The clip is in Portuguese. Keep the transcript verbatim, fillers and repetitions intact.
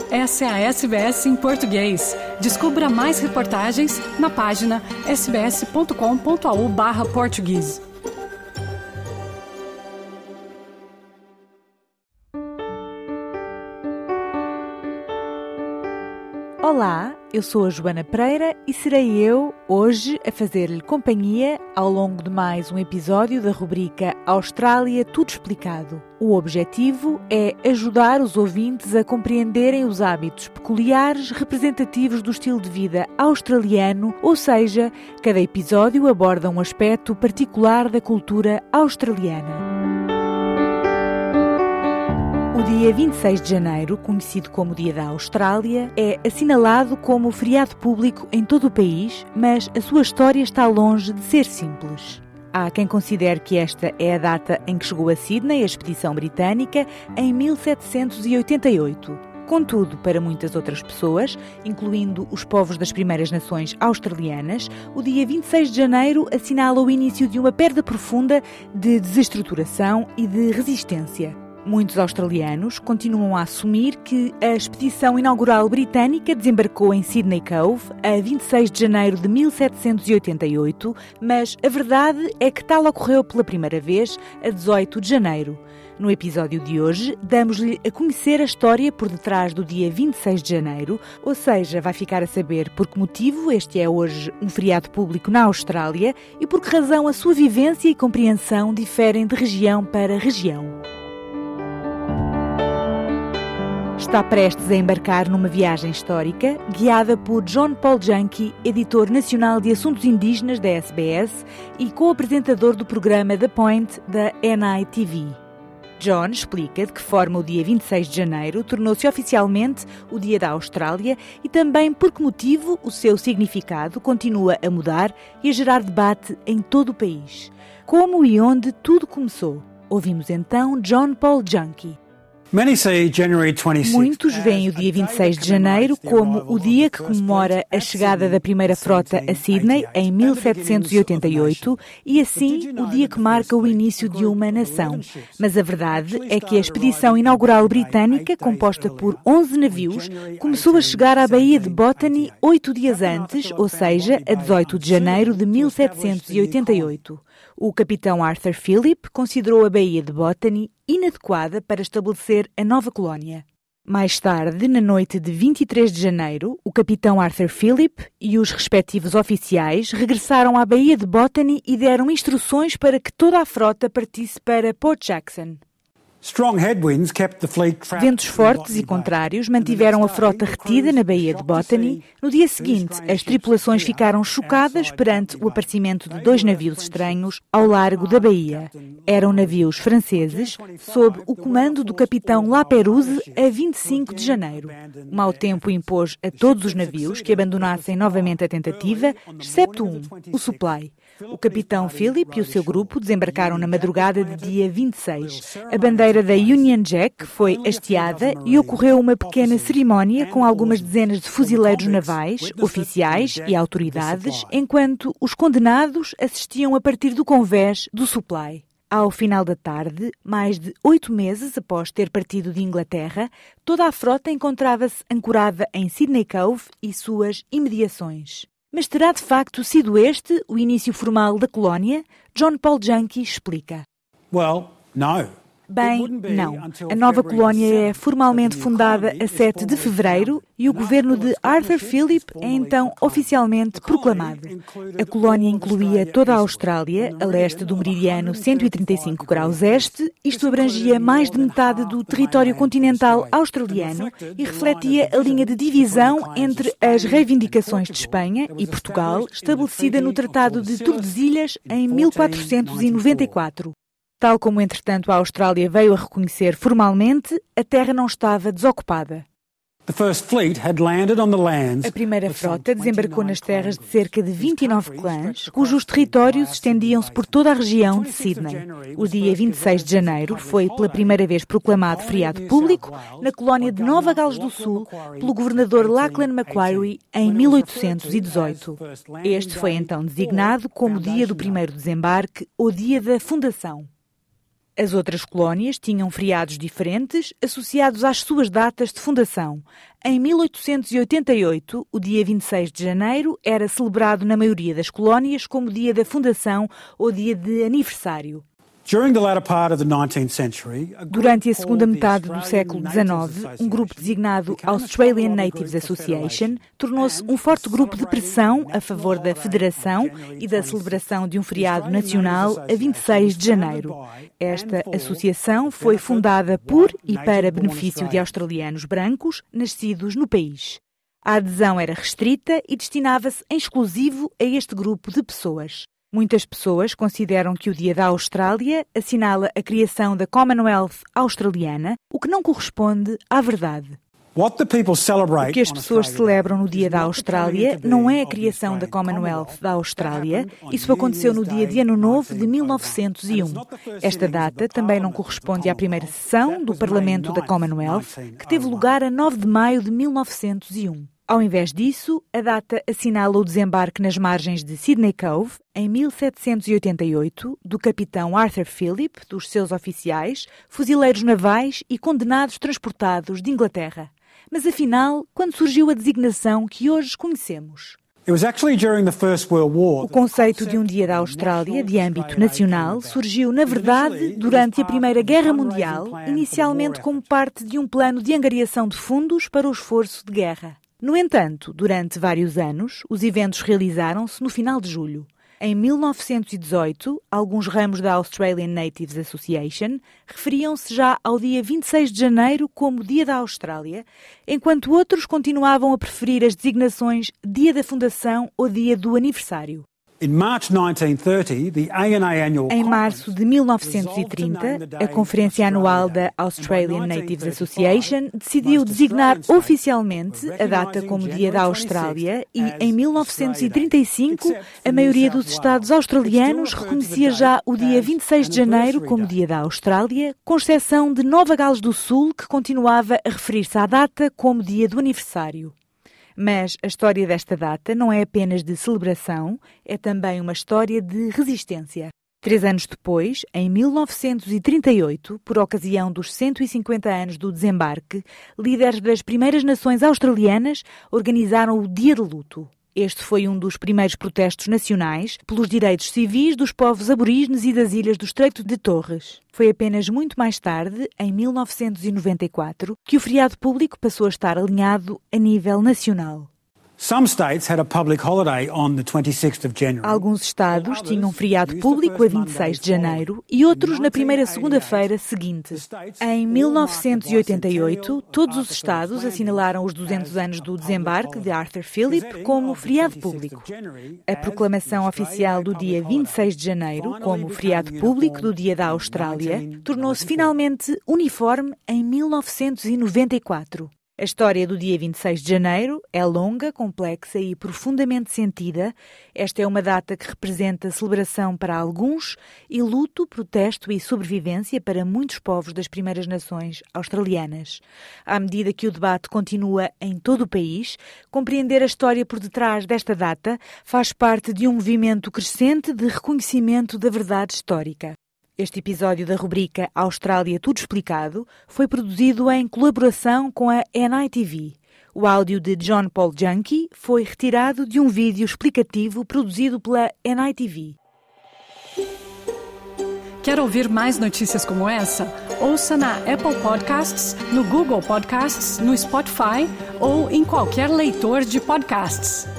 Essa é a S B S em português. Descubra mais reportagens na página sbs.com.au barra português. Olá, eu sou a Joana Pereira e serei eu, hoje, a fazer-lhe companhia ao longo de mais um episódio da rubrica Austrália Tudo Explicado. O objetivo é ajudar os ouvintes a compreenderem os hábitos peculiares representativos do estilo de vida australiano, ou seja, cada episódio aborda um aspecto particular da cultura australiana. O dia vinte e seis de janeiro, conhecido como Dia da Austrália, é assinalado como feriado público em todo o país, mas a sua história está longe de ser simples. Há quem considere que esta é a data em que chegou a Sydney a expedição britânica em mil setecentos e oitenta e oito. Contudo, para muitas outras pessoas, incluindo os povos das primeiras nações australianas, o dia vinte e seis de janeiro assinala o início de uma perda profunda de desestruturação e de resistência. Muitos australianos continuam a assumir que a expedição inaugural britânica desembarcou em Sydney Cove a vinte e seis de janeiro de mil setecentos e oitenta e oito, mas a verdade é que tal ocorreu pela primeira vez a dezoito de janeiro. No episódio de hoje, damos-lhe a conhecer a história por detrás do dia vinte e seis de janeiro, ou seja, vai ficar a saber por que motivo este é hoje um feriado público na Austrália e por que razão a sua vivência e compreensão diferem de região para região. Está prestes a embarcar numa viagem histórica, guiada por John Paul Junkie, editor nacional de assuntos indígenas da S B S e co-apresentador do programa The Point da N I T V. John explica de que forma o dia vinte e seis de janeiro tornou-se oficialmente o Dia da Austrália e também por que motivo o seu significado continua a mudar e a gerar debate em todo o país. Como e onde tudo começou. Ouvimos então John Paul Junkie. Muitos veem o dia vinte e seis de janeiro como o dia que comemora a chegada da primeira frota a Sydney em mil setecentos e oitenta e oito e, assim, o dia que marca o início de uma nação. Mas a verdade é que a expedição inaugural britânica, composta por onze navios, começou a chegar à Baía de Botany oito dias antes, ou seja, a dezoito de janeiro de mil setecentos e oitenta e oito. O capitão Arthur Phillip considerou a Baía de Botany inadequada para estabelecer a nova colónia. Mais tarde, na noite de vinte e três de janeiro, o capitão Arthur Phillip e os respectivos oficiais regressaram à Baía de Botany e deram instruções para que toda a frota partisse para Port Jackson. Ventos fortes e contrários mantiveram a frota retida na Baía de Botany. No dia seguinte, as tripulações ficaram chocadas perante o aparecimento de dois navios estranhos ao largo da baía. Eram navios franceses, sob o comando do capitão La Pérouse, a vinte e cinco de janeiro. O mau tempo impôs a todos os navios que abandonassem novamente a tentativa, excepto um, o Supply. O capitão Phillip e o seu grupo desembarcaram na madrugada de dia vinte e seis. A bandeira da Union Jack foi hasteada e ocorreu uma pequena cerimónia com algumas dezenas de fuzileiros navais, oficiais e autoridades, enquanto os condenados assistiam a partir do convés do Supply. Ao final da tarde, mais de oito meses após ter partido de Inglaterra, toda a frota encontrava-se ancorada em Sydney Cove e suas imediações. Mas terá de facto sido este o início formal da colónia? John Paul Junkie explica. Well, no. Bem, não. A nova colónia é formalmente fundada a sete de fevereiro e o governo de Arthur Phillip é então oficialmente proclamado. A colónia incluía toda a Austrália, a leste do meridiano cento e trinta e cinco graus este, isto abrangia mais de metade do território continental australiano e refletia a linha de divisão entre as reivindicações de Espanha e Portugal, estabelecida no Tratado de Tordesilhas em mil quatrocentos e noventa e quatro. Tal como, entretanto, a Austrália veio a reconhecer formalmente, a terra não estava desocupada. A primeira frota desembarcou nas terras de cerca de vinte e nove clãs, cujos territórios estendiam-se por toda a região de Sydney. O dia vinte e seis de janeiro foi pela primeira vez proclamado feriado público na colónia de Nova Gales do Sul pelo governador Lachlan Macquarie em mil oitocentos e dezoito. Este foi então designado como dia do primeiro desembarque ou dia da fundação. As outras colónias tinham feriados diferentes associados às suas datas de fundação. Em mil oitocentos e oitenta e oito, o dia vinte e seis de janeiro era celebrado na maioria das colónias como dia da fundação ou dia de aniversário. Durante a segunda metade do século dezenove, um grupo designado Australian Natives Association tornou-se um forte grupo de pressão a favor da federação e da celebração de um feriado nacional a vinte e seis de janeiro. Esta associação foi fundada por e para benefício de australianos brancos nascidos no país. A adesão era restrita e destinava-se em exclusivo a este grupo de pessoas. Muitas pessoas consideram que o Dia da Austrália assinala a criação da Commonwealth australiana, o que não corresponde à verdade. O que as pessoas celebram no Dia da Austrália não é a criação da Commonwealth da Austrália. Isso aconteceu no dia de Ano Novo de mil novecentos e um. Esta data também não corresponde à primeira sessão do Parlamento da Commonwealth, que teve lugar a nove de maio de mil novecentos e um. Ao invés disso, a data assinala o desembarque nas margens de Sydney Cove, em mil setecentos e oitenta e oito, do capitão Arthur Phillip, dos seus oficiais, fuzileiros navais e condenados transportados de Inglaterra. Mas afinal, quando surgiu a designação que hoje conhecemos? O conceito de um Dia da Austrália, de âmbito nacional, surgiu, na verdade, durante a Primeira Guerra Mundial, inicialmente como parte de um plano de angariação de fundos para o esforço de guerra. No entanto, durante vários anos, os eventos realizaram-se no final de julho. Em mil novecentos e dezoito, alguns ramos da Australian Natives Association referiam-se já ao dia vinte e seis de janeiro como Dia da Austrália, enquanto outros continuavam a preferir as designações Dia da Fundação ou Dia do Aniversário. Em março de mil novecentos e trinta, a Conferência Anual da Australian Natives Association decidiu designar oficialmente a data como Dia da Austrália e, em mil novecentos e trinta e cinco, a maioria dos Estados australianos reconhecia já o dia vinte e seis de janeiro como Dia da Austrália, com exceção de Nova Gales do Sul, que continuava a referir-se à data como Dia do Aniversário. Mas a história desta data não é apenas de celebração, é também uma história de resistência. Três anos depois, em mil novecentos e trinta e oito, por ocasião dos cento e cinquenta anos do desembarque, líderes das primeiras nações australianas organizaram o Dia de Luto. Este foi um dos primeiros protestos nacionais pelos direitos civis dos povos aborígenes e das ilhas do Estreito de Torres. Foi apenas muito mais tarde, em mil novecentos e noventa e quatro, que o feriado público passou a estar alinhado a nível nacional. Alguns estados tinham feriado público a vinte e seis de janeiro e outros na primeira segunda-feira seguinte. Em mil novecentos e oitenta e oito, todos os estados assinalaram os duzentos anos do desembarque de Arthur Phillip como feriado público. A proclamação oficial do dia vinte e seis de janeiro como feriado público do Dia da Austrália tornou-se finalmente uniforme em mil novecentos e noventa e quatro. A história do dia vinte e seis de janeiro é longa, complexa e profundamente sentida. Esta é uma data que representa celebração para alguns e luto, protesto e sobrevivência para muitos povos das primeiras nações australianas. À medida que o debate continua em todo o país, compreender a história por detrás desta data faz parte de um movimento crescente de reconhecimento da verdade histórica. Este episódio da rubrica Austrália Tudo Explicado foi produzido em colaboração com a N I T V. O áudio de John Paul Junkie foi retirado de um vídeo explicativo produzido pela N I T V. Quer ouvir mais notícias como essa? Ouça na Apple Podcasts, no Google Podcasts, no Spotify ou em qualquer leitor de podcasts.